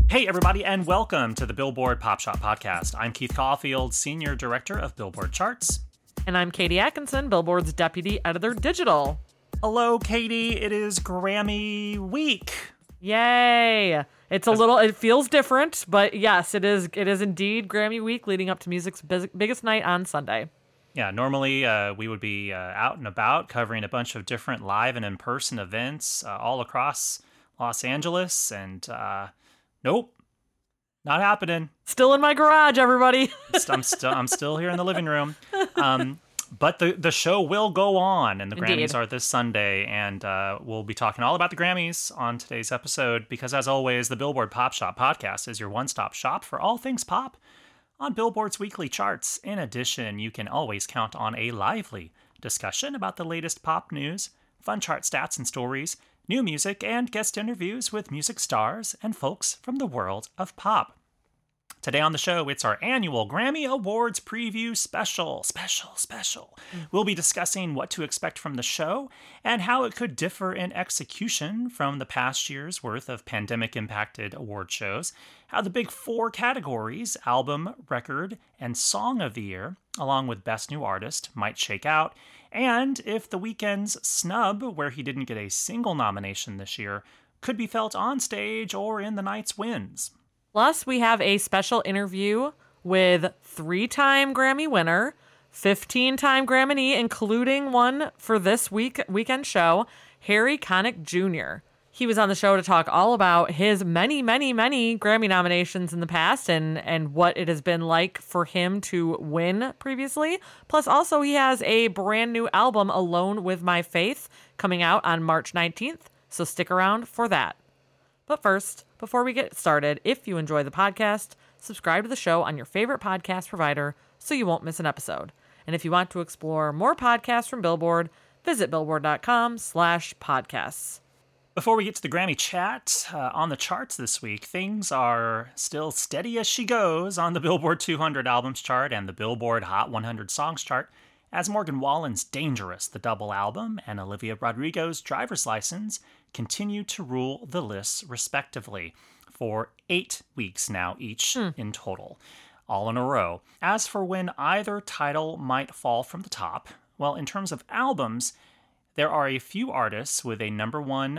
Hey, everybody, and welcome to the Billboard Pop Shop Podcast. I'm Keith Caulfield, Senior Director of Billboard Charts. And I'm Katie Atkinson, Billboard's Deputy Editor Digital. Hello, Katie. It is Grammy week. Yay! It feels different, but yes, it is indeed Grammy week leading up to music's biggest night on Sunday. Yeah, normally we would be out and about covering a bunch of different live and in-person events all across Los Angeles, and nope, not happening. Still in my garage, everybody. I'm still here in the living room. But the show will go on, and the Indeed. Grammys are this Sunday, and we'll be talking all about the Grammys on today's episode, because as always, the Billboard Pop Shop Podcast is your one-stop shop for all things pop on Billboard's weekly charts. In addition, you can always count on a lively discussion about the latest pop news, fun chart stats and stories, new music, and guest interviews with music stars and folks from the world of pop. Today on the show, it's our annual Grammy Awards preview special. We'll be discussing what to expect from the show and how it could differ in execution from the past year's worth of pandemic-impacted award shows, how the big four categories, album, record, and song of the year, along with Best New Artist, might shake out, and if The Weeknd's snub, where he didn't get a single nomination this year, could be felt on stage or in the night's wins. Plus, we have a special interview with 3-time Grammy winner, 15-time Grammy, including one for this weekend show, Harry Connick Jr. He was on the show to talk all about his many Grammy nominations in the past and what it has been like for him to win previously. Plus, also, he has a brand new album, Alone with My Faith, coming out on March 19th, so stick around for that. But first, before we get started, if you enjoy the podcast, subscribe to the show on your favorite podcast provider so you won't miss an episode. And if you want to explore more podcasts from Billboard, visit billboard.com/podcasts. Before we get to the Grammy chat, on the charts this week, things are still steady as she goes on the Billboard 200 Albums chart and the Billboard Hot 100 Songs chart, as Morgan Wallen's Dangerous, the double album, and Olivia Rodrigo's Driver's License continue to rule the lists respectively for 8 weeks now each in total, all in a row. As for when either title might fall from the top, well, in terms of albums, there are a few artists with a number one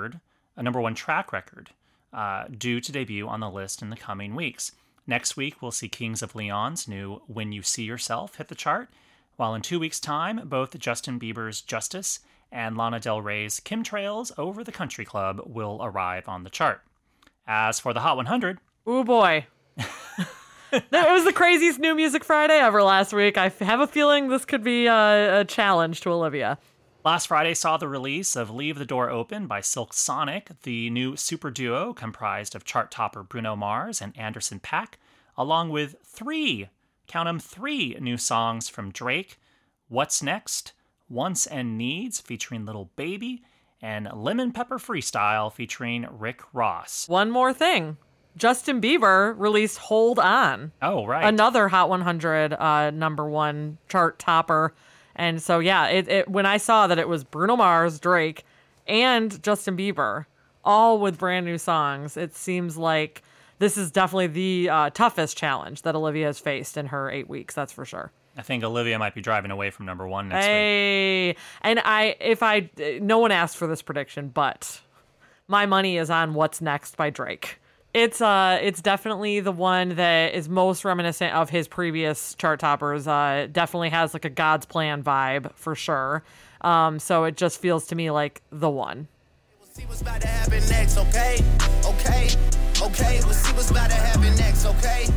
track record, due to debut on the list in the coming weeks. Next week, we'll see Kings of Leon's new When You See Yourself hit the chart, while in 2 weeks' time, both Justin Bieber's Justice and Lana Del Rey's Chemtrails Over the Country Club will arrive on the chart. As for the Hot 100... Ooh, boy. It was the craziest New Music Friday ever last week. I have a feeling this could be a challenge to Olivia. Last Friday saw the release of Leave the Door Open by Silk Sonic, the new super duo comprised of chart topper Bruno Mars and Anderson .Paak, along with three new songs from Drake, What's Next, Wants and Needs featuring Lil Baby, and Lemon Pepper Freestyle featuring Rick Ross. One more thing. Justin Bieber released Hold On. Oh, right. Another Hot 100 number one chart topper. And so, yeah, when I saw that it was Bruno Mars, Drake, and Justin Bieber, all with brand new songs, it seems like this is definitely the toughest challenge that Olivia has faced in her 8 weeks, that's for sure. I think Olivia might be driving away from number one next week. Hey, and no one asked for this prediction, but my money is on What's Next by Drake. It's definitely the one that is most reminiscent of his previous chart toppers. Definitely has like a God's Plan vibe for sure. So it just feels to me like the one. We'll see what's about to happen next, okay? We'll see what's about to happen next, okay?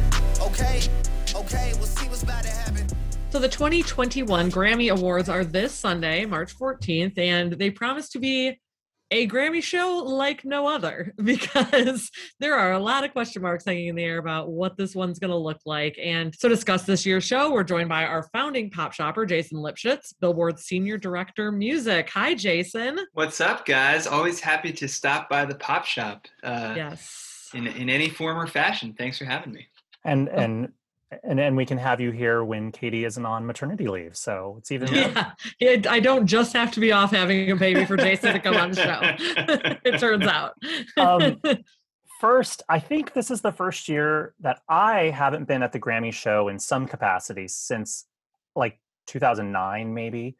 We'll see what's about to happen. So the 2021 Grammy Awards are this Sunday, March 14th, and they promise to be a Grammy show like no other, because there are a lot of question marks hanging in the air about what this one's going to look like. And to discuss this year's show, we're joined by our founding pop shopper, Jason Lipschitz, Billboard's Senior Director, Music. Hi, Jason. What's up, guys? Always happy to stop by the pop shop. Yes. In any form or fashion. Thanks for having me. And we can have you here when Katie isn't on maternity leave, so it's even better. Yeah, I don't just have to be off having a baby for Jason to come on the show. It turns out. First, I think this is the first year that I haven't been at the Grammy show in some capacity since like 2009, maybe.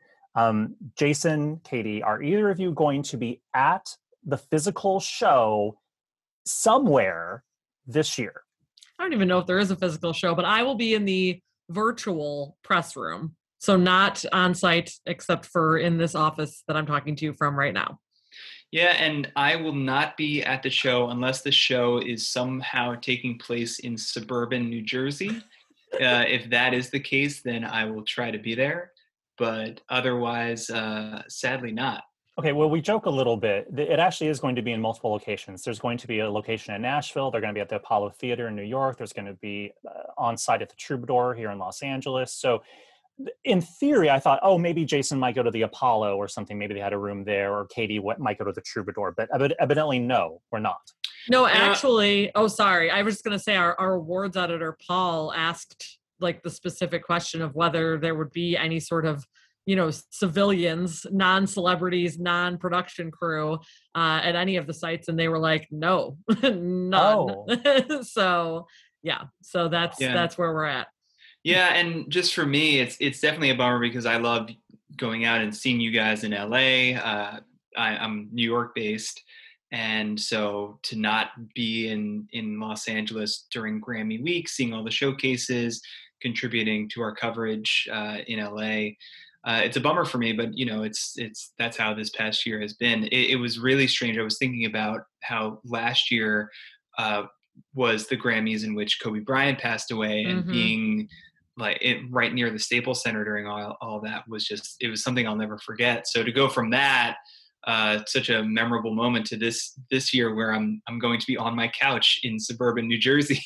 Jason, Katie, are either of you going to be at the physical show somewhere this year? I don't even know if there is a physical show, but I will be in the virtual press room. So not on site, except for in this office that I'm talking to you from right now. Yeah, and I will not be at the show unless the show is somehow taking place in suburban New Jersey. If that is the case, then I will try to be there. But otherwise, sadly not. Okay, well, we joke a little bit. It actually is going to be in multiple locations. There's going to be a location in Nashville. They're going to be at the Apollo Theater in New York. There's going to be on site at the Troubadour here in Los Angeles. So in theory, I thought, oh, maybe Jason might go to the Apollo or something. Maybe they had a room there, or Katie might go to the Troubadour. But evidently, no, we're not. No, actually, sorry. I was just going to say our awards editor, Paul, asked like the specific question of whether there would be any sort of, civilians, non-celebrities, non-production crew at any of the sites. And they were like, no, none. Oh. So, yeah. So that's where we're at. Yeah, and just for me, it's definitely a bummer because I love going out and seeing you guys in LA. I'm New York based, and so to not be in Los Angeles during Grammy week, seeing all the showcases, contributing to our coverage in LA, it's a bummer for me. But it's that's how this past year has been. It was really strange. I was thinking about how last year was the Grammys in which Kobe Bryant passed away, and being right near the Staples Center during all that it was something I'll never forget. So to go from that, such a memorable moment to this year where I'm going to be on my couch in suburban New Jersey,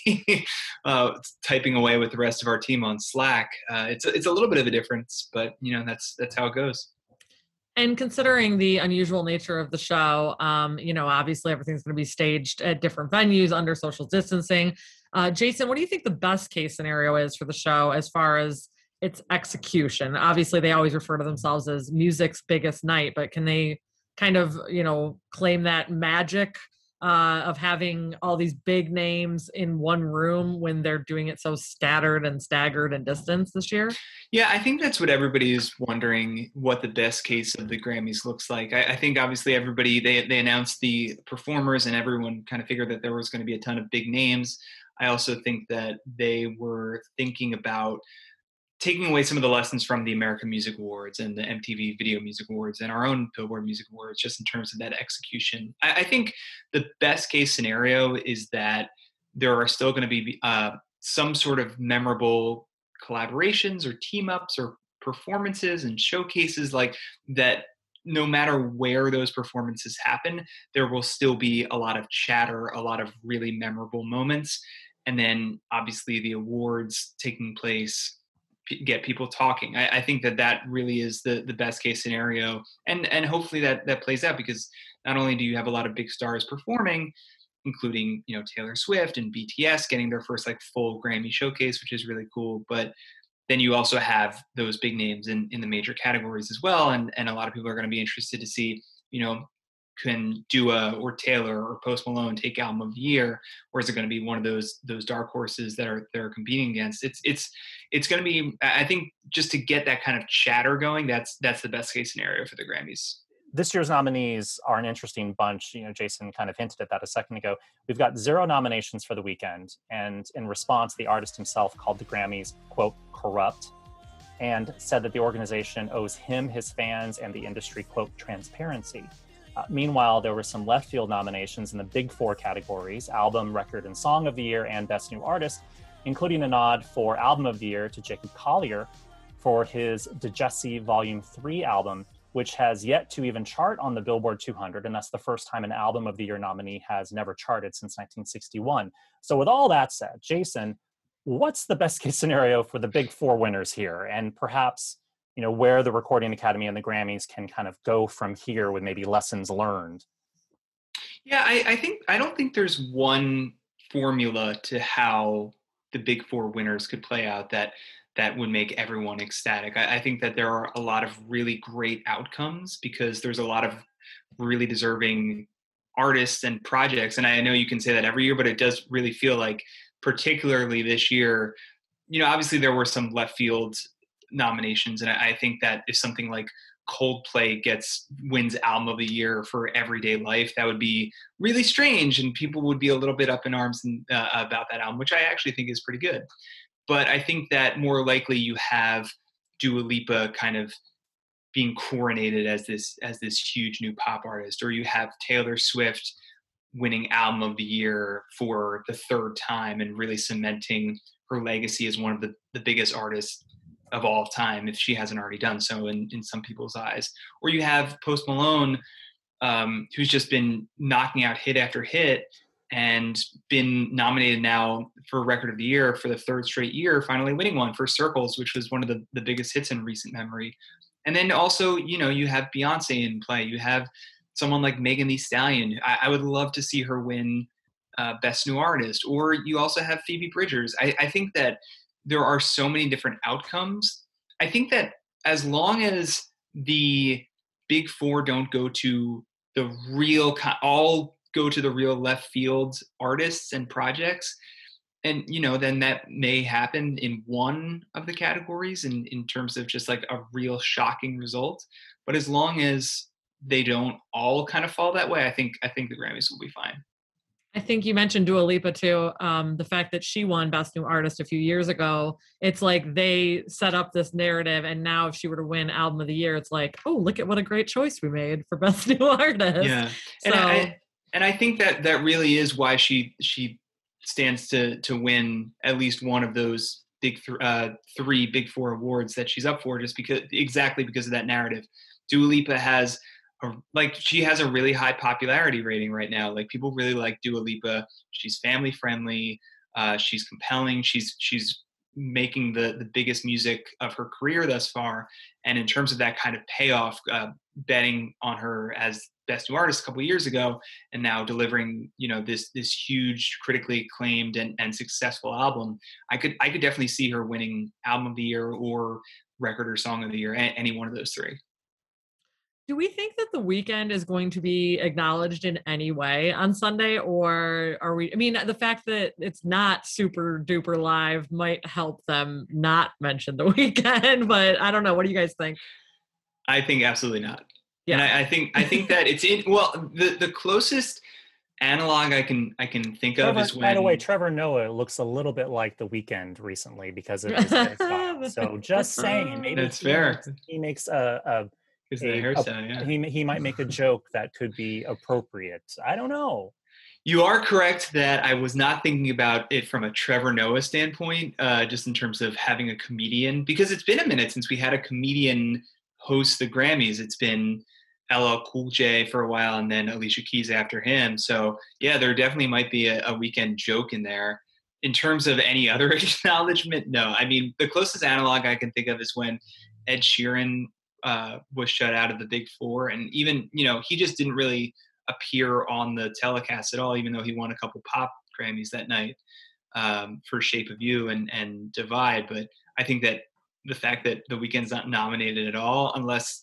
typing away with the rest of our team on Slack. It's a little bit of a difference, but that's how it goes. And considering the unusual nature of the show, obviously everything's going to be staged at different venues under social distancing. Jason, what do you think the best case scenario is for the show as far as its execution? Obviously, they always refer to themselves as music's biggest night, but can they kind of, claim that magic of having all these big names in one room when they're doing it so scattered and staggered and distanced this year? Yeah, I think that's what everybody is wondering, what the best case of the Grammys looks like. I think obviously everybody, they announced the performers and everyone kind of figured that there was going to be a ton of big names. I also think that they were thinking about taking away some of the lessons from the American Music Awards and the MTV Video Music Awards and our own Billboard Music Awards, just in terms of that execution. I think the best case scenario is that there are still going to be some sort of memorable collaborations or team ups or performances and showcases like that. No matter where those performances happen, there will still be a lot of chatter, a lot of really memorable moments. And then obviously the awards taking place get people talking. I think that really is the best case scenario. And hopefully that plays out, because not only do you have a lot of big stars performing, including, Taylor Swift and BTS getting their first like full Grammy showcase, which is really cool. But then you also have those big names in the major categories as well. And a lot of people are going to be interested to see, can Dua or Taylor or Post Malone take Album of the Year, or is it going to be one of those dark horses that they're competing against? It's going to be, I think, just to get that kind of chatter going, that's the best case scenario for the Grammys. This year's nominees are an interesting bunch. Jason kind of hinted at that a second ago. We've got 0 nominations for the weekend. And in response, the artist himself called the Grammys, quote, corrupt, and said that the organization owes him, his fans, and the industry, quote, transparency. Meanwhile, there were some left field nominations in the big 4 categories: Album, Record, and Song of the Year, and Best New Artist, including a nod for Album of the Year to Jacob Collier for his Dejessi Volume 3 album, which has yet to even chart on the Billboard 200, and that's the first time an Album of the Year nominee has never charted since 1961. So with all that said, Jason, what's the best case scenario for the big 4 winners here? And perhaps, where the Recording Academy and the Grammys can kind of go from here with maybe lessons learned? Yeah, I don't think there's one formula to how the big 4 winners could play out that would make everyone ecstatic. I think that there are a lot of really great outcomes because there's a lot of really deserving artists and projects. And I know you can say that every year, but it does really feel like, particularly this year, obviously there were some left field nominations. And I think that if something like Coldplay wins album of the year for Everyday Life, that would be really strange, and people would be a little bit up in arms about that album, which I actually think is pretty good. But I think that more likely you have Dua Lipa kind of being coronated as this huge new pop artist, or you have Taylor Swift winning album of the year for the third time and really cementing her legacy as one of the biggest artists of all time, if she hasn't already done so in some people's eyes. Or you have Post Malone, who's just been knocking out hit after hit and been nominated now for Record of the Year for the third straight year, finally winning one for Circles, which was one of the biggest hits in recent memory. And then also, you have Beyonce in play. You have someone like Megan Thee Stallion. I would love to see her win Best New Artist. Or you also have Phoebe Bridgers. I think that there are so many different outcomes. I think that as long as the big four don't go to the real, all go to the real left field artists and projects, and, then that may happen in one of the categories in terms of just like a real shocking result. But as long as they don't all kind of fall that way, I think the Grammys will be fine. I think you mentioned Dua Lipa too. The fact that she won Best New Artist a few years ago, it's like they set up this narrative, and now if she were to win Album of the Year, it's like, oh, look at what a great choice we made for Best New Artist. Yeah, so, and I think that really is why she stands to win at least one of those three Big Four awards that she's up for, just because of that narrative. Dua Lipa has she has a really high popularity rating right now. Like, people really like Dua Lipa. She's family friendly. She's compelling. She's making the biggest music of her career thus far. And in terms of that kind of payoff, betting on her as Best New Artist a couple of years ago, and now delivering, this huge, critically acclaimed and successful album, I could definitely see her winning Album of the Year or Record or Song of the Year, any one of those three. Do we think that The Weeknd is going to be acknowledged in any way on Sunday, or are we? I mean, the fact that it's not super duper live might help them not mention The Weeknd, but I don't know. What do you guys think? I think absolutely not. Yeah, and I think that it's the closest analog I can think of is when. By the way, Trevor Noah looks a little bit like The Weeknd recently because of his hairstyle. So just saying, maybe that's fair. He makes a he might make a joke that could be appropriate. I don't know. You are correct that I was not thinking about it from a Trevor Noah standpoint, just in terms of having a comedian, because it's been a minute since we had a comedian host the Grammys. It's been LL Cool J for a while, and then Alicia Keys after him. So yeah, there definitely might be a Weeknd joke in there. In terms of any other acknowledgement, no. I mean, the closest analog I can think of is when Ed Sheeran was shut out of the Big Four, and even he just didn't really appear on the telecast at all, even though he won a couple pop Grammys that night for Shape of You and Divide. But I think that the fact that The Weeknd's not nominated at all, unless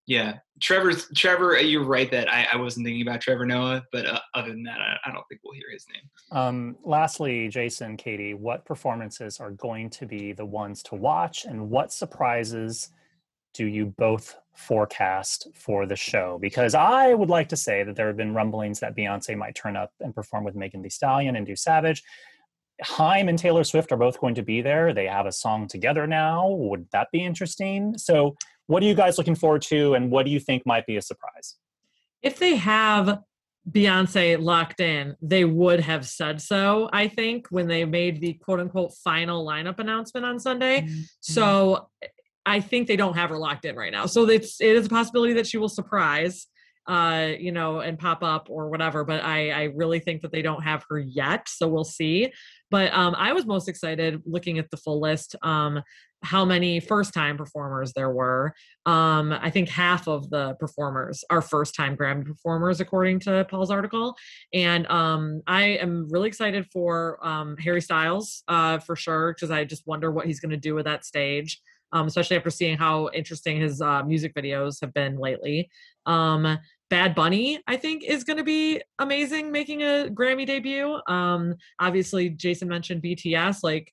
Trevor, you're right that I wasn't thinking about Trevor Noah, but other than that, I don't think we'll hear his name. Lastly, Jason, Katie, what performances are going to be the ones to watch, and what surprises do you both forecast for the show? Because I would like to say that there have been rumblings that Beyonce might turn up and perform with Megan Thee Stallion and do Savage. Haim and Taylor Swift are both going to be there. They have a song together now. Would that be interesting? So what are you guys looking forward to, and what do you think might be a surprise? If they have Beyonce locked in, they would have said so, I think, when they made the quote-unquote final lineup announcement on Sunday. Mm-hmm. So I think they don't have her locked in right now. So it is a possibility that she will surprise, and pop up or whatever. But I really think that they don't have her yet. So we'll see. But I was most excited looking at the full list, how many first-time performers there were. I think half of the performers are first-time Grammy performers, according to Paul's article. And I am really excited for Harry Styles, for sure, because I just wonder what he's going to do with that stage. especially after seeing how interesting his music videos have been lately. Bad Bunny, I think, is going to be amazing making a Grammy debut. Obviously, Jason mentioned BTS. Like,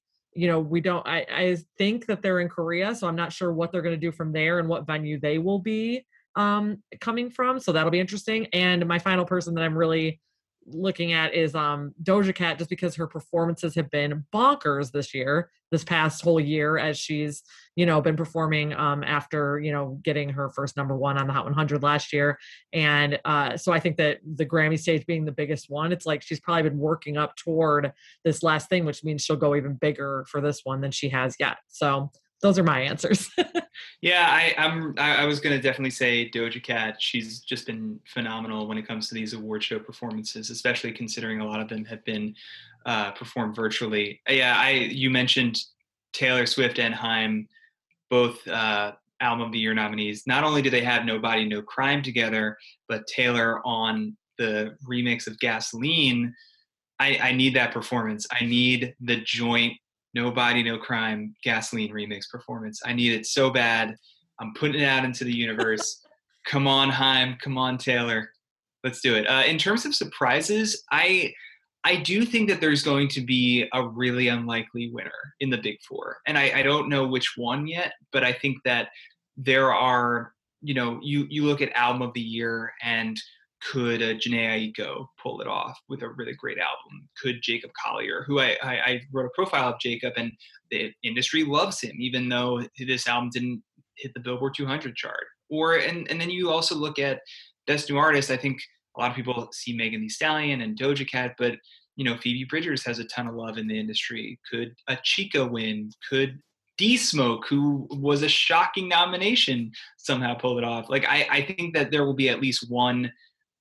I think that they're in Korea, so I'm not sure what they're going to do from there and what venue they will be coming from. So that'll be interesting. And my final person that I'm really looking at is Doja Cat, just because her performances have been bonkers this past whole year, as she's been performing after getting her first number one on the Hot 100 last year. And so I think that the Grammy stage being the biggest one, it's like she's probably been working up toward this last thing, which means she'll go even bigger for this one than she has yet. So those are my answers. Yeah, I was going to definitely say Doja Cat. She's just been phenomenal when it comes to these award show performances, especially considering a lot of them have been performed virtually. Yeah, you mentioned Taylor Swift and Haim, both Album of the Year nominees. Not only do they have Nobody No Crime together, but Taylor on the remix of Gasoline. I need that performance. I need the joint Nobody No Crime Gasoline remix performance. I need it so bad. I'm putting it out into the universe. Come on, Haim. Come on, Taylor. Let's do it. In terms of surprises, I do think that there's going to be a really unlikely winner in the Big Four. And I don't know which one yet, but I think that there are, you look at Album of the Year, and could Jhené Aiko pull it off with a really great album? Could Jacob Collier, who I wrote a profile of Jacob, and the industry loves him, even though this album didn't hit the Billboard 200 chart. And then you also look at Best New Artist. I think a lot of people see Megan Thee Stallion and Doja Cat, but Phoebe Bridgers has a ton of love in the industry. Could a Chica win? Could D-Smoke, who was a shocking nomination, somehow pull it off? Like, I think that there will be at least one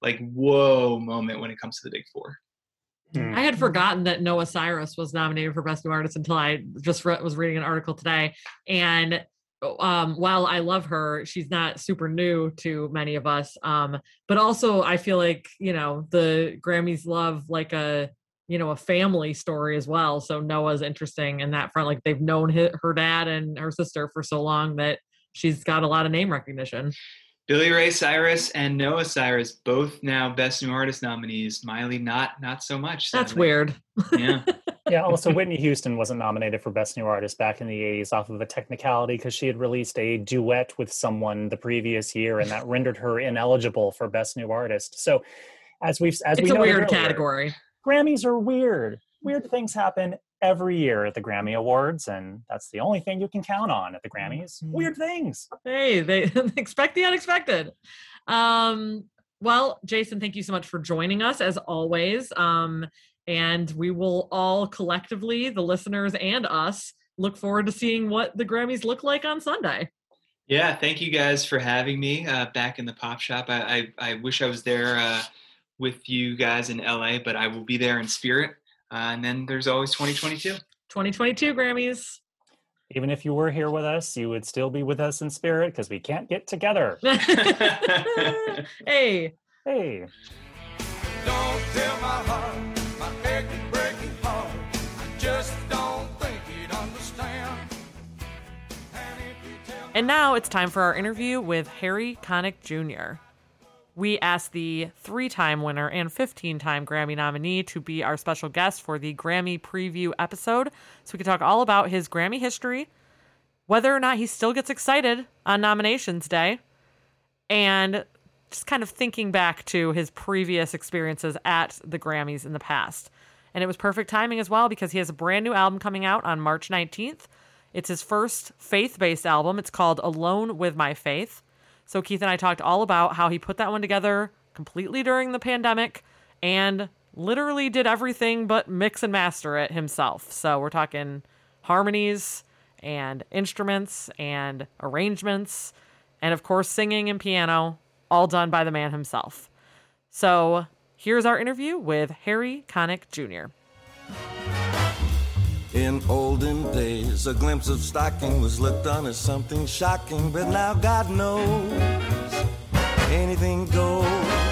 whoa moment when it comes to the Big Four. I had forgotten that Noah Cyrus was nominated for Best New Artist until I just was reading an article today. And while I love her, she's not super new to many of us. But also I feel like, the Grammys love a family story as well. So Noah's interesting in that front. Like, they've known her dad and her sister for so long that she's got a lot of name recognition. Billy Ray Cyrus and Noah Cyrus, both now Best New Artist nominees. Miley, not so much. Sadly. That's weird. Yeah. Yeah, also Whitney Houston wasn't nominated for Best New Artist back in the 80s off of a technicality because she had released a duet with someone the previous year, and that rendered her ineligible for Best New Artist. So it's we know, a weird category. Grammys are weird. Weird things happen every year at the Grammy Awards, and that's the only thing you can count on at the Grammys. Weird things. Hey, they expect the unexpected. Well, Jason, thank you so much for joining us as always. And we will all collectively, the listeners and us, look forward to seeing what the Grammys look like on Sunday. Yeah, thank you guys for having me back in the Pop Shop. I wish I was there with you guys in LA, but I will be there in spirit. And then there's always 2022. 2022 Grammys. Even if you were here with us, you would still be with us in spirit because we can't get together. Hey. Don't tell my heart, my aching, breaking heart. I just don't think you'd understand. And now it's time for our interview with Harry Connick Jr. We asked the 3-time winner and 15-time Grammy nominee to be our special guest for the Grammy preview episode, so we can talk all about his Grammy history, whether or not he still gets excited on nominations day, and just kind of thinking back to his previous experiences at the Grammys in the past. And it was perfect timing as well because he has a brand new album coming out on March 19th. It's his first faith-based album. It's called Alone with My Faith. So Keith and I talked all about how he put that one together completely during the pandemic and literally did everything but mix and master it himself. So we're talking harmonies and instruments and arrangements and, of course, singing and piano, all done by the man himself. So here's our interview with Harry Connick Jr. In olden days, a glimpse of stocking was looked on as something shocking, but now God knows anything goes.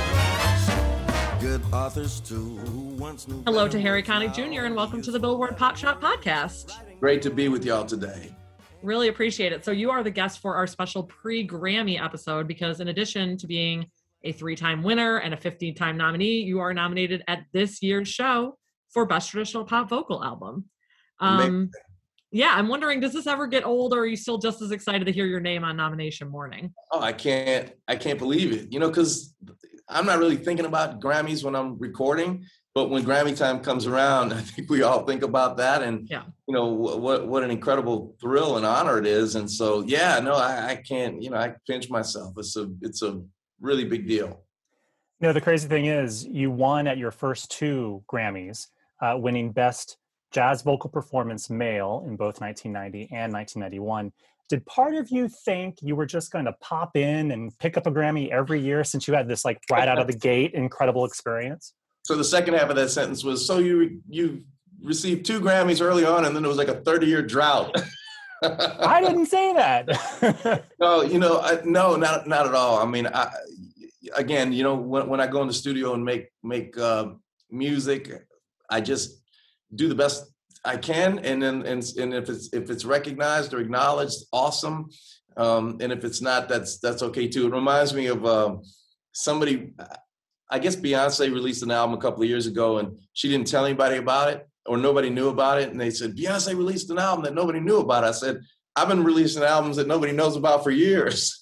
Good authors too, who once knew. Hello to Harry Connick Jr. and welcome to the Billboard Pop Shop podcast. Great to be with y'all today. Really appreciate it. So you are the guest for our special pre-Grammy episode because in addition to being a 3-time winner and a 15-time nominee, you are nominated at this year's show for Best Traditional Pop Vocal Album. Yeah, I'm wondering, does this ever get old, or are you still just as excited to hear your name on nomination morning? Oh, I can't believe it. Because I'm not really thinking about Grammys when I'm recording, but when Grammy time comes around, I think we all think about that, and what an incredible thrill and honor it is. And so, I can't. I pinch myself. It's a really big deal. The crazy thing is, you won at your first 2 Grammys, winning Best Jazz Vocal Performance Male in both 1990 and 1991. Did part of you think you were just going to pop in and pick up a Grammy every year since you had this like right out of the gate incredible experience? So the second half of that sentence was, so you received 2 Grammys early on, and then it was like a 30-year drought. I didn't say that. No, no, not at all. I mean, when I go in the studio and make music, I just do the best I can, and then and if it's recognized or acknowledged, awesome. And if it's not, that's okay too. It reminds me of somebody. I guess Beyonce released an album a couple of years ago, and she didn't tell anybody about it, or nobody knew about it. And they said, Beyonce released an album that nobody knew about. I said, I've been releasing albums that nobody knows about for years.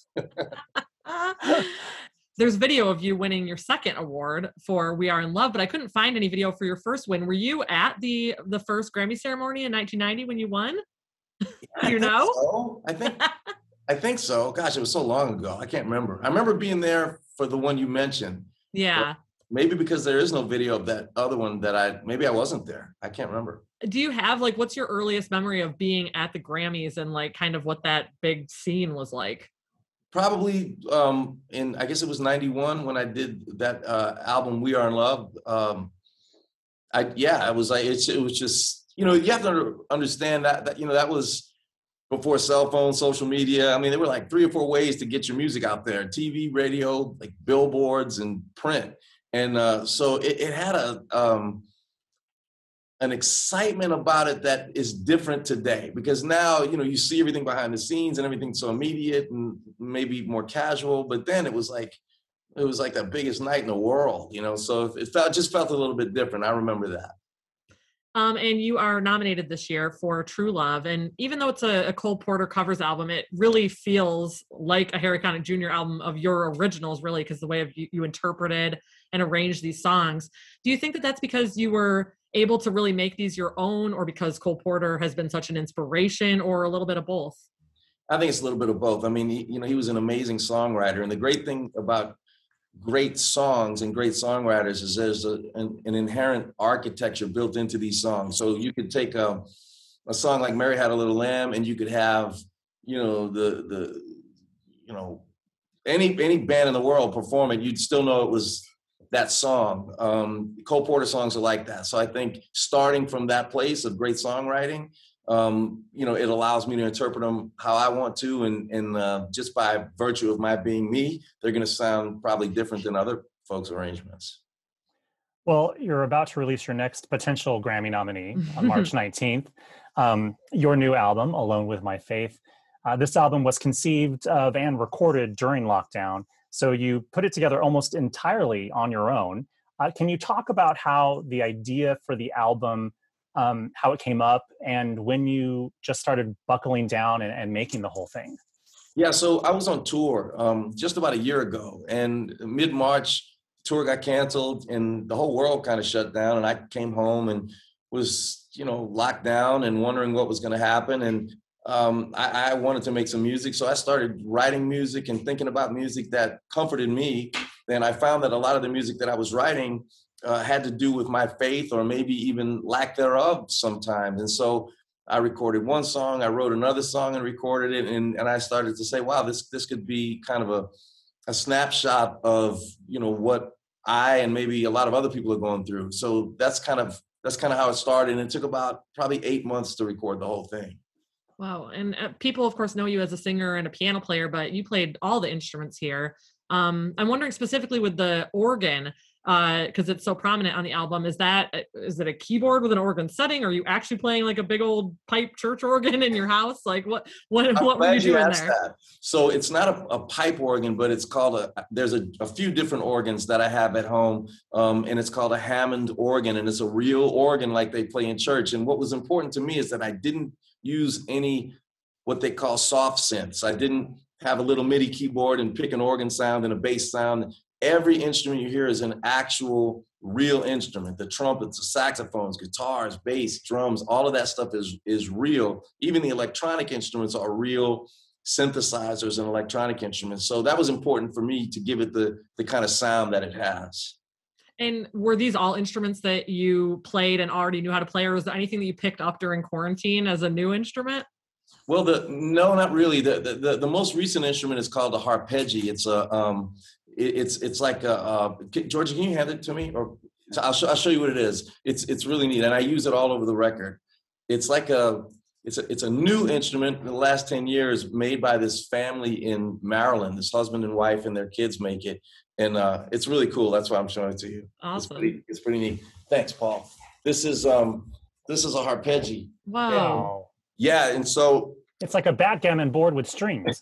There's video of you winning your second award for We Are in Love, but I couldn't find any video for your first win. Were you at the first Grammy ceremony in 1990 when you won? I think so. Gosh, it was so long ago. I can't remember. I remember being there for the one you mentioned. Yeah. Maybe because there is no video of that other one maybe I wasn't there. I can't remember. Do you have what's your earliest memory of being at the Grammys and kind of what that big scene was like? Probably I guess it was 91 when I did that album We Are in Love. It was like it was just, you have to understand that that was before cell phones, social media. I mean, there were like 3 or 4 ways to get your music out there: TV, radio, like billboards, and print. And so it had an excitement about it that is different today, because now, you see everything behind the scenes and everything's so immediate and maybe more casual, but then it was like the biggest night in the world, so it just felt a little bit different. I remember that. And you are nominated this year for True Love. And even though it's a Cole Porter covers album, it really feels like a Harry Connick Jr. album of your originals, really, because the way you interpreted and arranged these songs. Do you think that that's because you were able to really make these your own, or because Cole Porter has been such an inspiration, or a little bit of both? I think it's a little bit of both. I mean, he was an amazing songwriter. And the great thing about great songs and great songwriters is there's an inherent architecture built into these songs. So you could take a song like Mary Had a Little Lamb, and you could have, any band in the world perform it, you'd still know it was that song. Cole Porter songs are like that. So I think starting from that place of great songwriting, it allows me to interpret them how I want to, and just by virtue of my being me, they're going to sound probably different than other folks' arrangements. Well, you're about to release your next potential Grammy nominee on March 19th. Your new album, Alone with My Faith. This album was conceived of and recorded during lockdown, so you put it together almost entirely on your own. Can you talk about how the idea for the album, how it came up, and when you just started buckling down and making the whole thing? Yeah, so I was on tour just about a year ago, and mid-March, tour got canceled and the whole world kind of shut down, and I came home and was, locked down and wondering what was going to happen. And I wanted to make some music, so I started writing music and thinking about music that comforted me. And I found that a lot of the music that I was writing had to do with my faith, or maybe even lack thereof sometimes. And so I recorded one song, I wrote another song and recorded it, and I started to say, wow, this could be kind of a snapshot of, what I and maybe a lot of other people are going through. So that's kind of how it started, and it took about probably 8 months to record the whole thing. Wow. And people, of course, know you as a singer and a piano player, but you played all the instruments here. I'm wondering specifically with the organ, because it's so prominent on the album. Is it a keyboard with an organ setting? Or are you actually playing like a big old pipe church organ in your house? Like what were you doing there? That. So it's not a pipe organ, but it's called there's a few different organs that I have at home. And it's called a Hammond organ, and it's a real organ like they play in church. And what was important to me is that I didn't use any what they call soft synths. I didn't have a little MIDI keyboard and pick an organ sound and a bass sound. Every instrument you hear is an actual real instrument. The trumpets, the saxophones, guitars, bass, drums, all of that stuff is real. Even the electronic instruments are real synthesizers and electronic instruments. So that was important for me to give it the kind of sound that it has. And were these all instruments that you played and already knew how to play, or was there anything that you picked up during quarantine as a new instrument? Well, no, not really. The most recent instrument is called the harpeggi. It's it's like Georgia, can you hand it to me? Or I'll show you what it is. It's really neat, and I use it all over the record. It's like it's a new instrument in the last 10 years, made by this family in Maryland. This husband and wife and their kids make it, and it's really cool. That's why I'm showing it to you. Awesome. It's pretty neat. Thanks, Paul. This is a harpeggi. Wow. Yeah, and so it's like a backgammon board with strings.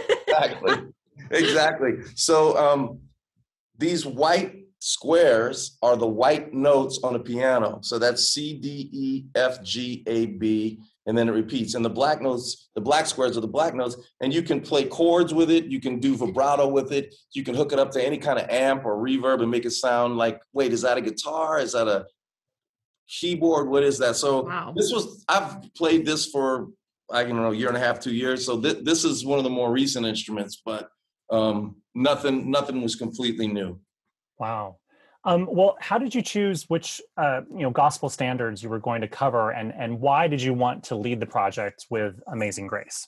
Exactly. So these white squares are the white notes on a piano. So that's C, D, E, F, G, A, B, and then it repeats. And the black notes, the black squares are the black notes, and you can play chords with it. You can do vibrato with it. You can hook it up to any kind of amp or reverb and make it sound like, wait, is that a guitar? Is that a keyboard? What is that? So wow. I've played this for, I don't know, a year and a half, 2 years. So this is one of the more recent instruments, but nothing was completely new. Wow. Well, how did you choose which gospel standards you were going to cover, and why did you want to lead the project with Amazing Grace?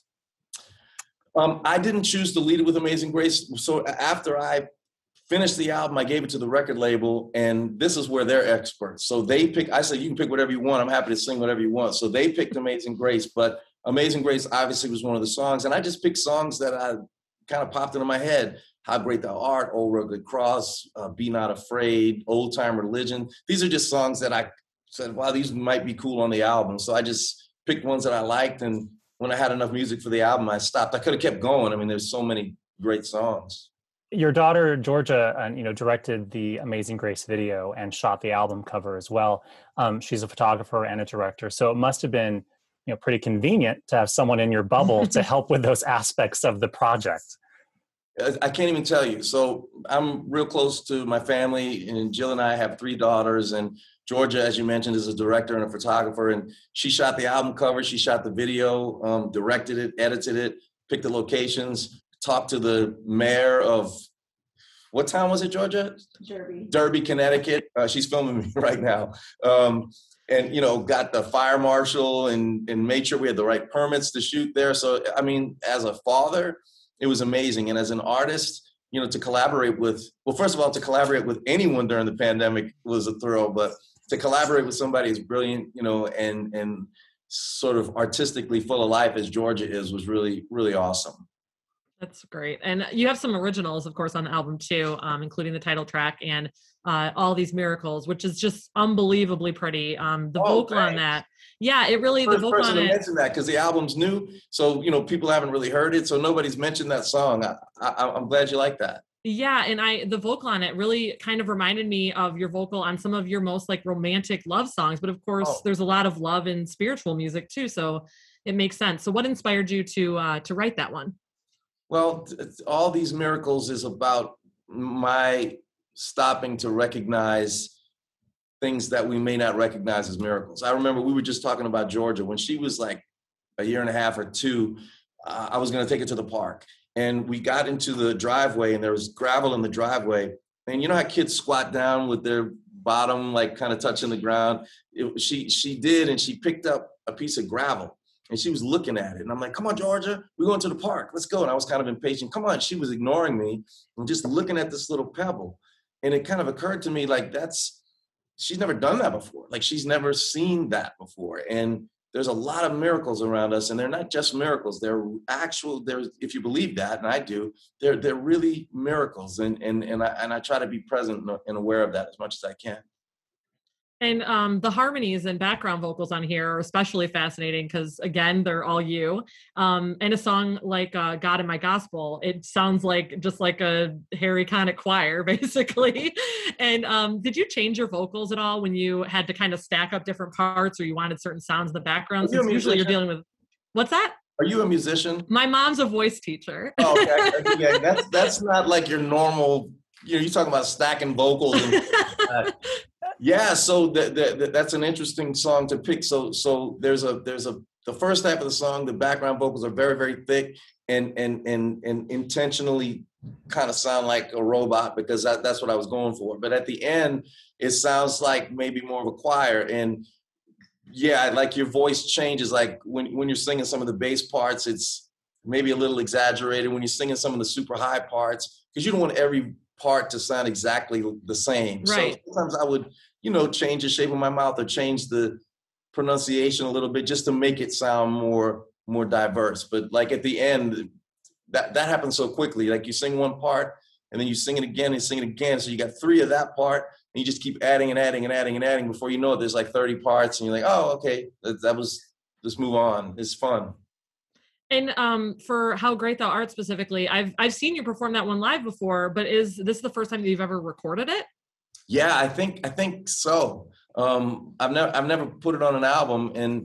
I didn't choose to lead it with Amazing Grace. So after I finished the album, I gave it to the record label, and this is where they're experts. So I said, you can pick whatever you want. I'm happy to sing whatever you want. So they picked Amazing Grace, but Amazing Grace obviously was one of the songs, and I just picked songs that I kind of popped into my head. How Great Thou Art, Old Rugged Cross, Be Not Afraid, Old Time Religion. These are just songs that I said, wow, these might be cool on the album. So I just picked ones that I liked, and when I had enough music for the album, I stopped. I could have kept going. I mean, there's so many great songs. Your daughter, Georgia, directed the Amazing Grace video and shot the album cover as well. She's a photographer and a director. So it must have been, pretty convenient to have someone in your bubble to help with those aspects of the project. I can't even tell you. So I'm real close to my family, and Jill and I have 3 daughters, and Georgia, as you mentioned, is a director and a photographer, and she shot the album cover, she shot the video, directed it, edited it, picked the locations, talked to the mayor of, what town was it, Georgia? Derby, Connecticut. She's filming me right now. And, got the fire marshal and made sure we had the right permits to shoot there. So, I mean, as a father, it was amazing. And as an artist, to collaborate with, well, first of all, to collaborate with anyone during the pandemic was a thrill, but to collaborate with somebody as brilliant, and sort of artistically full of life as Georgia is, was really, really awesome. That's great. And you have some originals, of course, on the album too, including the title track and All These Miracles, which is just unbelievably pretty. Vocal on that. Yeah, it really, the vocal on it. Mention that because the album's new. So, people haven't really heard it. So nobody's mentioned that song. I'm glad you like that. Yeah. And the vocal on it really kind of reminded me of your vocal on some of your most like romantic love songs. But of course, there's a lot of love in spiritual music too. So it makes sense. So what inspired you to write that one? Well, All These Miracles is about my stopping to recognize things that we may not recognize as miracles. I remember we were just talking about Georgia. When she was like a year and a half or 2, I was going to take her to the park. And we got into the driveway, and there was gravel in the driveway. And you know how kids squat down with their bottom like kind of touching the ground? She did, and she picked up a piece of gravel. And she was looking at it. And I'm like, come on, Georgia, we're going to the park. Let's go. And I was kind of impatient. Come on. She was ignoring me and just looking at this little pebble. And it kind of occurred to me like she's never done that before. Like she's never seen that before. And there's a lot of miracles around us, and they're not just miracles. They're if you believe that, and I do, they're really miracles. And I try to be present and aware of that as much as I can. And the harmonies and background vocals on here are especially fascinating because, again, they're all you. And a song like God in My Gospel, it sounds like just like a Harry Connick choir, basically. And did you change your vocals at all when you had to kind of stack up different parts or you wanted certain sounds in the background? Since usually you're dealing with... What's that? Are you a musician? My mom's a voice teacher. Oh, okay. Yeah, that's not like your normal... you're talking about stacking vocals and... Yeah, so that's an interesting song to pick. So there's the first half of the song, the background vocals are very, very thick and intentionally kind of sound like a robot because that's what I was going for. But at the end, it sounds like maybe more of a choir. And yeah, like your voice changes. Like when you're singing some of the bass parts, it's maybe a little exaggerated. When you're singing some of the super high parts, because you don't want every part to sound exactly the same. Right. So sometimes I would, change the shape of my mouth or change the pronunciation a little bit just to make it sound more diverse. But like at the end, that happens so quickly. Like you sing one part and then you sing it again and sing it again. So you got 3 of that part and you just keep adding and adding and adding and adding. Before you know it, there's like 30 parts and you're like, oh, okay, let's move on. It's fun. And for How Great Thou Art specifically, I've seen you perform that one live before, but is this the first time that you've ever recorded it? Yeah, I think so. I've never put it on an album, and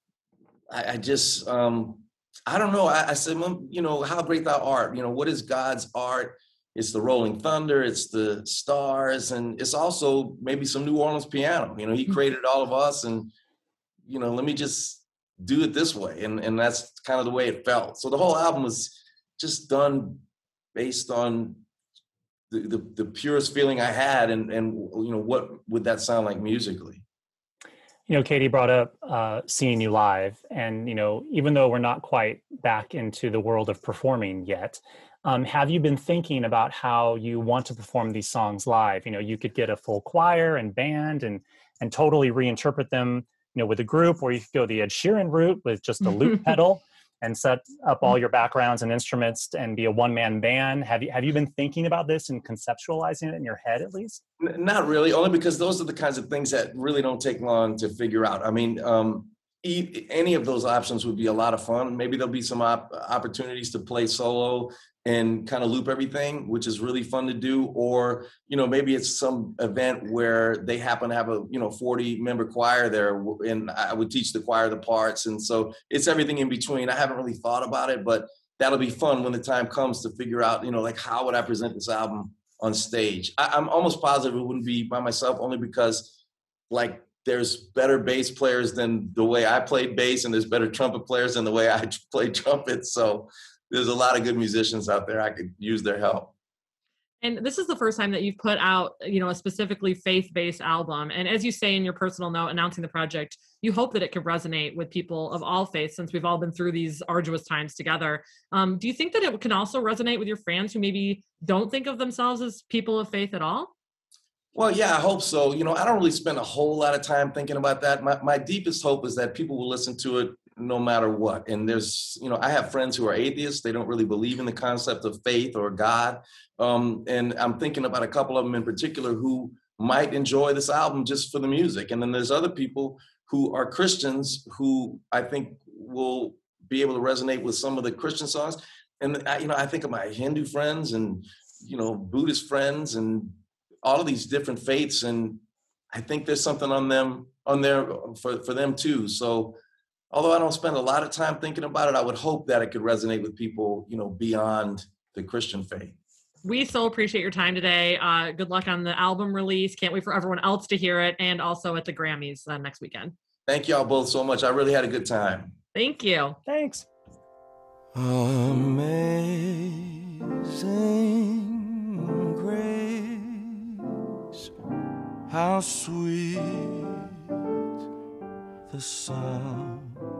I just I don't know. I said, How Great Thou Art. What is God's art? It's the rolling thunder, it's the stars, and it's also maybe some New Orleans piano. He created all of us, and let me just do it this way, and that's kind of the way it felt. So the whole album was just done based on the purest feeling I had, and what would that sound like musically. Katie brought up seeing you live, and even though we're not quite back into the world of performing yet, have you been thinking about how you want to perform these songs live? You could get a full choir and band and totally reinterpret them with a group, or you could go the Ed Sheeran route with just a loop pedal and set up all your backgrounds and instruments and be a one-man band. Have you been thinking about this and conceptualizing it in your head at least? Not really, only because those are the kinds of things that really don't take long to figure out. I mean, any of those options would be a lot of fun. Maybe there'll be some opportunities to play solo and kind of loop everything, which is really fun to do. Or, maybe it's some event where they happen to have a, 40-member choir there, and I would teach the choir the parts. And so it's everything in between. I haven't really thought about it, but that'll be fun when the time comes to figure out, like, how would I present this album on stage? I'm almost positive it wouldn't be by myself, only because, like, there's better bass players than the way I played bass, and there's better trumpet players than the way I played trumpet. So there's a lot of good musicians out there. I could use their help. And this is the first time that you've put out, a specifically faith-based album. And as you say in your personal note announcing the project, you hope that it could resonate with people of all faiths, since we've all been through these arduous times together. Do you think that it can also resonate with your fans who maybe don't think of themselves as people of faith at all? Well, yeah, I hope so. I don't really spend a whole lot of time thinking about that. My deepest hope is that people will listen to it no matter what. And there's, I have friends who are atheists. They don't really believe in the concept of faith or God. And I'm thinking about a couple of them in particular who might enjoy this album just for the music. And then there's other people who are Christians who I think will be able to resonate with some of the Christian songs. And, I think of my Hindu friends and, Buddhist friends and all of these different faiths. And I think there's something on there for them too. So although I don't spend a lot of time thinking about it, I would hope that it could resonate with people, beyond the Christian faith. We so appreciate your time today. Good luck on the album release. Can't wait for everyone else to hear it, and also at the Grammys next weekend. Thank y'all both so much. I really had a good time. Thank you. Thanks. Amazing grace, how sweet the sound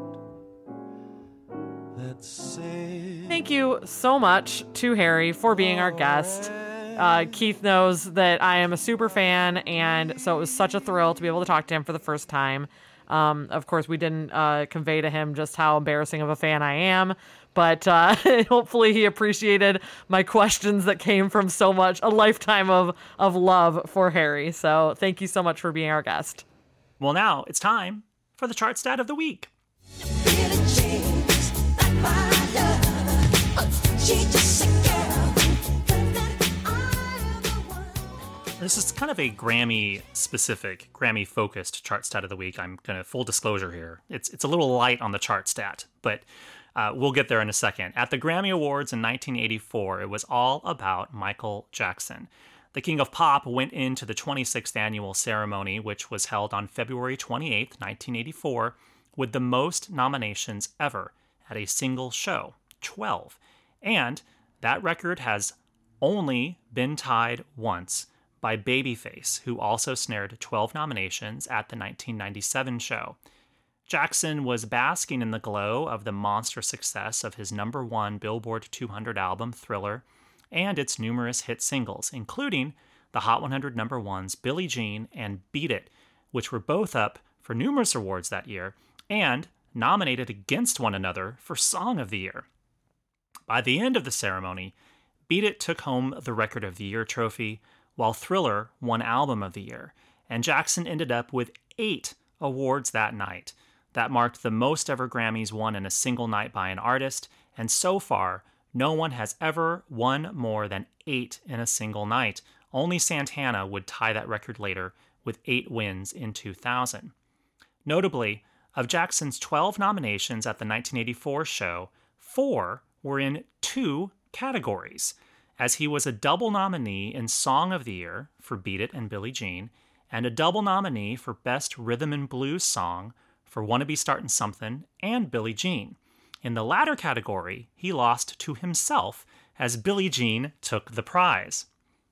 that saved. Thank you so much to Harry for being our guest. Keith knows that I am a super fan, and so it was such a thrill to be able to talk to him for the first time. Of course, we didn't convey to him just how embarrassing of a fan I am, but hopefully he appreciated my questions that came from a lifetime of love for Harry. So thank you so much for being our guest. Well, now it's time for the chart stat of the week. This is kind of a Grammy-specific, Grammy-focused chart stat of the week. I'm going to full disclosure here. It's a little light on the chart stat, but we'll get there in a second. At the Grammy Awards in 1984, it was all about Michael Jackson. The King of Pop went into the 26th annual ceremony, which was held on February 28th, 1984, with the most nominations ever at a single show, 12. And that record has only been tied once by Babyface, who also snared 12 nominations at the 1997 show. Jackson was basking in the glow of the monster success of his #1 Billboard 200 album, Thriller, and its numerous hit singles, including the Hot 100 #1s Billie Jean and Beat It, which were both up for numerous awards that year and nominated against one another for Song of the Year. By the end of the ceremony, Beat It took home the Record of the Year trophy, while Thriller won Album of the Year, and Jackson ended up with 8 awards that night. That marked the most ever Grammys won in a single night by an artist, and so far, no one has ever won more than 8 in a single night. Only Santana would tie that record later with 8 wins in 2000. Notably, of Jackson's 12 nominations at the 1984 show, 4 were in 2 categories, as he was a double nominee in Song of the Year for Beat It and Billie Jean, and a double nominee for Best Rhythm and Blues Song for Wanna Be Startin' Somethin' and Billie Jean. In the latter category, he lost to himself, as Billie Jean took the prize.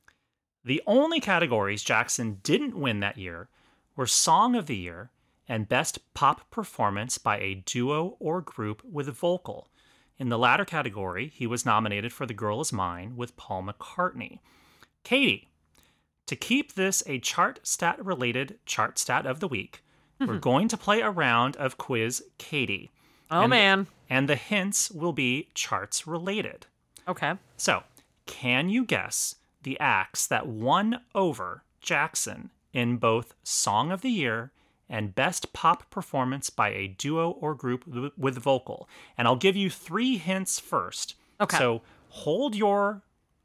The only categories Jackson didn't win that year were Song of the Year and Best Pop Performance by a Duo or Group with Vocal. In the latter category, he was nominated for The Girl Is Mine with Paul McCartney. Katie, to keep this a chart stat-related chart stat of the week, we're going to play a round of Quiz Katie. Oh, man. And the hints will be charts related. Okay. So, can you guess the acts that won over Jackson in both Song of the Year and Best Pop Performance by a Duo or Group with Vocal? And I'll give you 3 hints first. Okay. So hold your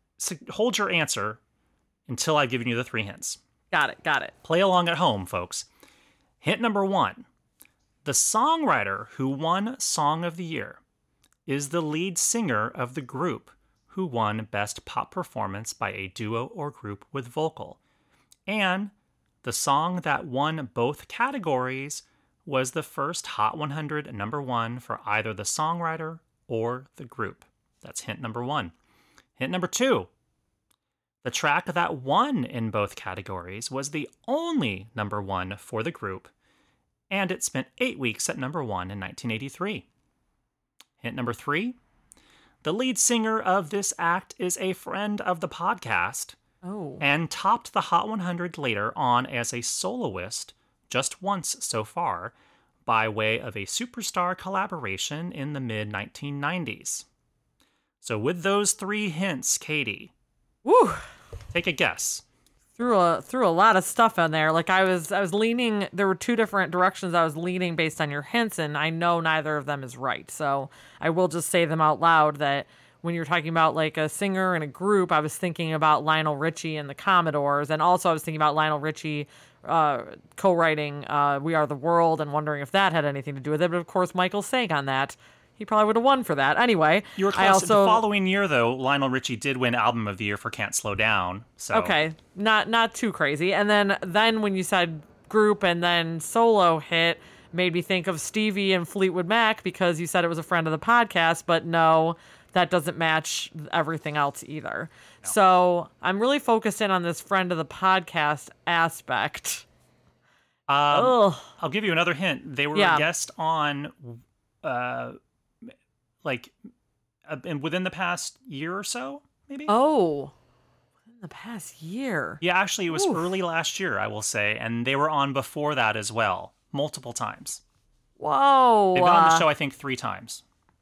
answer until I've given you the 3 hints. Got it. Play along at home, folks. Hint number 1. The songwriter who won Song of the Year is the lead singer of the group who won Best Pop Performance by a Duo or Group with Vocal. And the song that won both categories was the first Hot 100 #1 for either the songwriter or the group. That's hint number 1. Hint number 2. The track that won in both categories was the only #1 for the group, and it spent 8 weeks at #1 in 1983. Hint number 3. The lead singer of this act is a friend of the podcast, and topped the Hot 100 later on as a soloist just once so far, by way of a Superstar collaboration in the mid-1990s. So with those 3 hints, Katie, Woo! take a guess. Threw a lot of stuff in there. Like I was leaning. There were 2 different directions I was leaning based on your hints, and I know neither of them is right. So I will just say them out loud. That when you're talking about like a singer and a group, I was thinking about Lionel Richie and the Commodores, and also I was thinking about Lionel Richie co-writing "We Are the World" and wondering if that had anything to do with it. But of course, Michael sang on that. He probably would have won for that. Anyway, You were close. The following year, though, Lionel Richie did win Album of the Year for Can't Slow Down. So okay, not too crazy. And then when you said group and then solo hit, made me think of Stevie and Fleetwood Mac because you said it was a friend of the podcast, but no, that doesn't match everything else either. No. So I'm really focused in on this friend of the podcast aspect. I'll give you another hint. They were a guest on... within the past year or so, maybe? Oh, within the past year. Yeah, actually, it was early last year, I will say, and they were on before that as well. multiple times. Whoa. They've been on the show, I think, 3 times.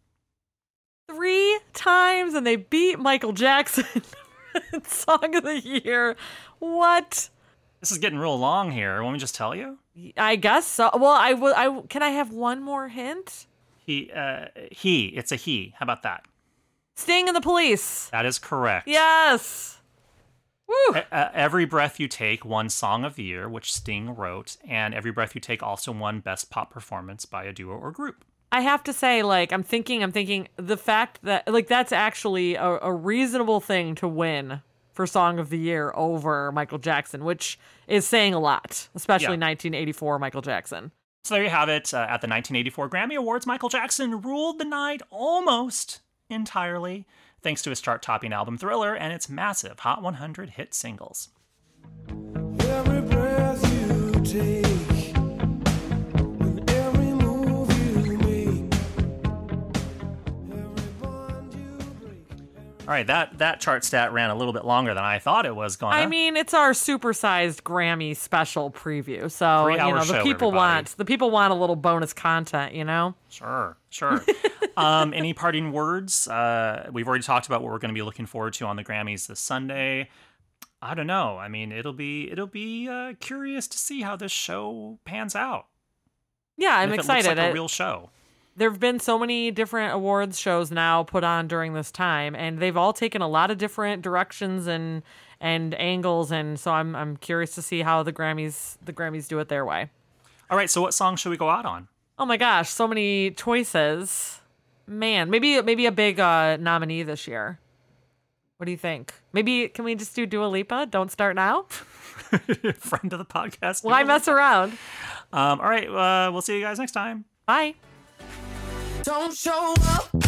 3 times, and they beat Michael Jackson in Song of the Year. What? This is getting real long here. Want me to just tell you? I guess so. Well, can I have one more hint? It's a he. How about that? Sting and the Police. That is correct. Yes. Woo. Every Breath You Take won Song of the Year, which Sting wrote, and Every Breath You Take also won Best Pop Performance by a Duo or Group. I have to say, like, I'm thinking the fact that, like, that's actually a reasonable thing to win for Song of the Year over Michael Jackson, which is saying a lot, especially 1984 Michael Jackson. So there you have it. At the 1984 Grammy Awards, Michael Jackson ruled the night almost entirely, thanks to his chart-topping album Thriller and its massive Hot 100 hit singles. Every breath you take, and every move you make, every bond you break. All right, that chart stat ran a little bit longer than I thought it was going to. I mean, it's our supersized Grammy special preview, so 3-hour the show, people everybody. want a little bonus content, you know? Sure. Any parting words? We've already talked about what we're going to be looking forward to on the Grammys this Sunday. I don't know. I mean, it'll be curious to see how this show pans out. Yeah, I'm if excited. It looks like a real show. There have been so many different awards shows now put on during this time, and they've all taken a lot of different directions and angles, and so I'm curious to see how the Grammys do it their way. All right, so what song should we go out on? Oh my gosh, so many choices. Man, maybe a big nominee this year. What do you think? Maybe can we just do Dua Lipa? Don't Start Now? Friend of the podcast. Why mess around? All right, we'll see you guys next time. Bye. Don't show up